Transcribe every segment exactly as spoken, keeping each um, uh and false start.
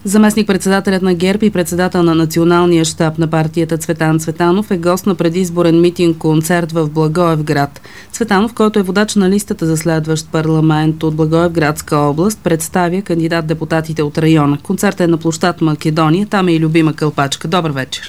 Заместник-председателят на ГЕРБ и председател на националния щаб на партията Цветан Цветанов е гост на предизборен митинг-концерт в Благоевград. Цветанов, който е водач на листата за следващ парламент от Благоевградска област, представя кандидат-депутатите от района. Концертът е на площад Македония, там е и любима кълпачка. Добър вечер!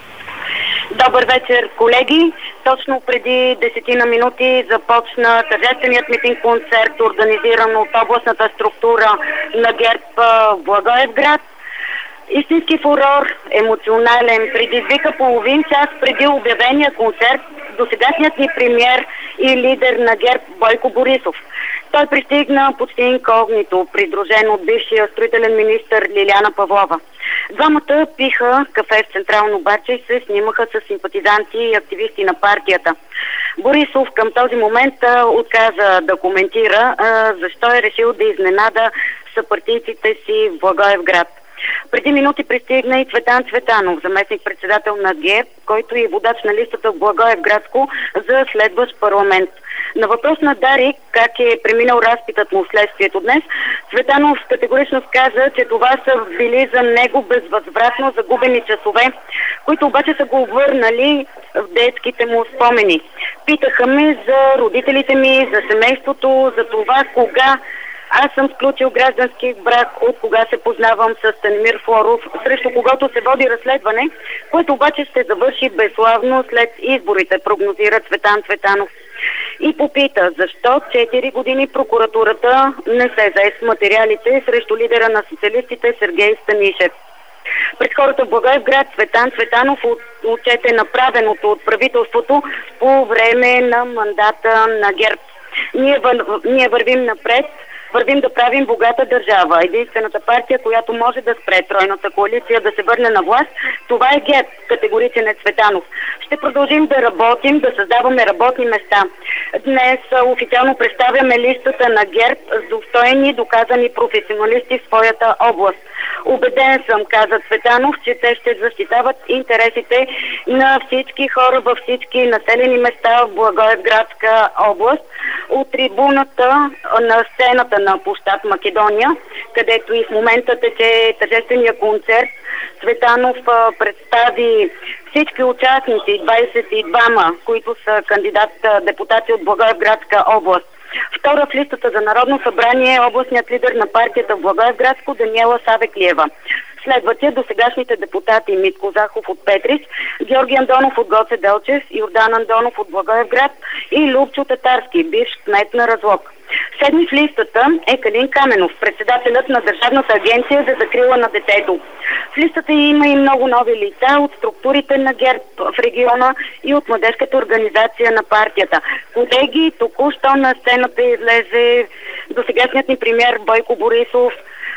Добър вечер, колеги! Точно преди десетина минути започна тържественият митинг-концерт, организиран от областната структура на ГЕРБ в Благоевград. Истински фурор, емоционален, предизвика половин час преди обявения концерт досегашният ни премиер и лидер на ГЕРБ Бойко Борисов. Той пристигна почти инкогнито, придружен от бившия строителен министър Лиляна Павлова. Двамата пиха кафе в Централно Баче и се снимаха с симпатизанти и активисти на партията. Борисов към този момент а, отказа да коментира а, защо е решил да изненада съпартийците си в Благоевград. Преди минути пристигна и Цветан Цветанов, заместник-председател на ГЕРБ, който е водач на листата в Благоевградско за следващ парламент. На въпрос на Дарик как е преминал разпитът му вследствието днес, Цветанов категорично каза, че това са били за него безвъзвратно загубени часове, които обаче са го върнали в детските му спомени. Питаха ме за родителите ми, за семейството, за това кога аз съм сключил граждански брак, от кога се познавам с Станимир Флоров, срещу когото се води разследване, което обаче ще завърши безславно след изборите, прогнозира Цветан Цветанов. И попита защо четири години прокуратурата не се зае с материалите срещу лидера на социалистите Сергей Станишев. Пред хората в Благоевград Цветан Цветанов отчете направеното от правителството по време на мандата на ГЕРБ. Ние, вър... Ние вървим напред, вървим да правим богата държава. Единствената партия, която може да спре тройната коалиция да се върне на власт, това е ГЕРБ, категоричен е Цветанов. Ще продължим да работим, да създаваме работни места. Днес официално представяме листата на ГЕРБ с достойни, доказани професионалисти в своята област. Убеден съм, каза Цветанов, че те ще защитават интересите на всички хора във всички населени места в Благоевградска област. От трибуната на сцената на площад Македония, където и в момента тече тържествения концерт, Цветанов представи всички участници, двадесет и двама, които са кандидат-депутати от Благоевградска област. Втора в листата за Народно събрание е областният лидер на партията в Благоевградско Даниела Савеклиева. Следват я досегашните депутати Митко Захов от Петрич, Георги Андонов от Гоце Делчев, Йордан Андонов от Благоевград и Любчо Татарски, бивш кмет на Разлог. Седми в листата е Калин Каменов, председателят на Държавната агенция за закрила на детето. В листата има и много нови лица от структурите на ГЕРБ в региона и от младежката организация на партията. Колеги, току-що на сцената излезе досегашният ни премиер Бойко Борисов.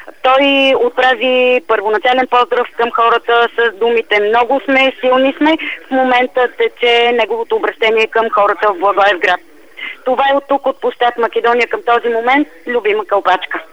Той отправи първоначален поздрав към хората с думите "Много сме, силни сме". В момента тече неговото обращение към хората в Благоевград. Това е от тук, от площад Македония към този момент. Любима кълпачка.